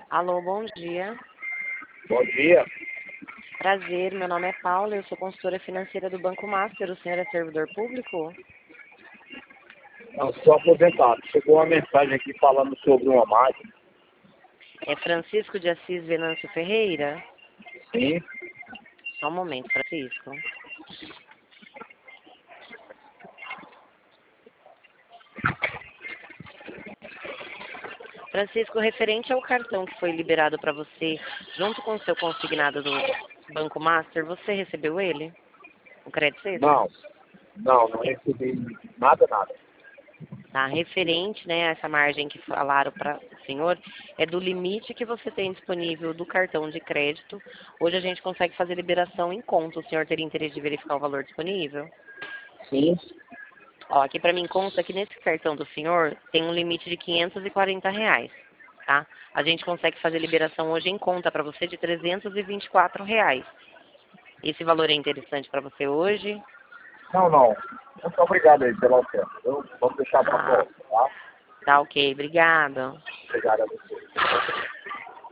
Alô, bom dia. Bom dia. Prazer, meu nome é Paula, eu sou consultora financeira do Banco Master. O senhor é servidor público? Eu sou aposentado. Chegou uma mensagem aqui falando sobre uma máquina. É Francisco de Assis Venâncio Ferreira? Sim. Só um momento, Francisco. Francisco, referente ao cartão que foi liberado para você, junto com o seu consignado do Banco Master, você recebeu ele? O crédito extra? Não recebi nada. Tá, referente, né, a essa margem que falaram para o senhor, é do limite que você tem disponível do cartão de crédito. Hoje a gente consegue fazer liberação em conta. O senhor teria interesse de verificar o valor disponível? Sim. Ó, aqui para mim consta que nesse cartão do senhor tem um limite de R$ 540, tá? A gente consegue fazer liberação hoje em conta para você de R$ 324. Esse valor é interessante para você hoje? Não. Muito obrigado aí pela oferta. Vamos deixar para Ah, próxima, tá? tá ok, obrigada. Obrigado a você.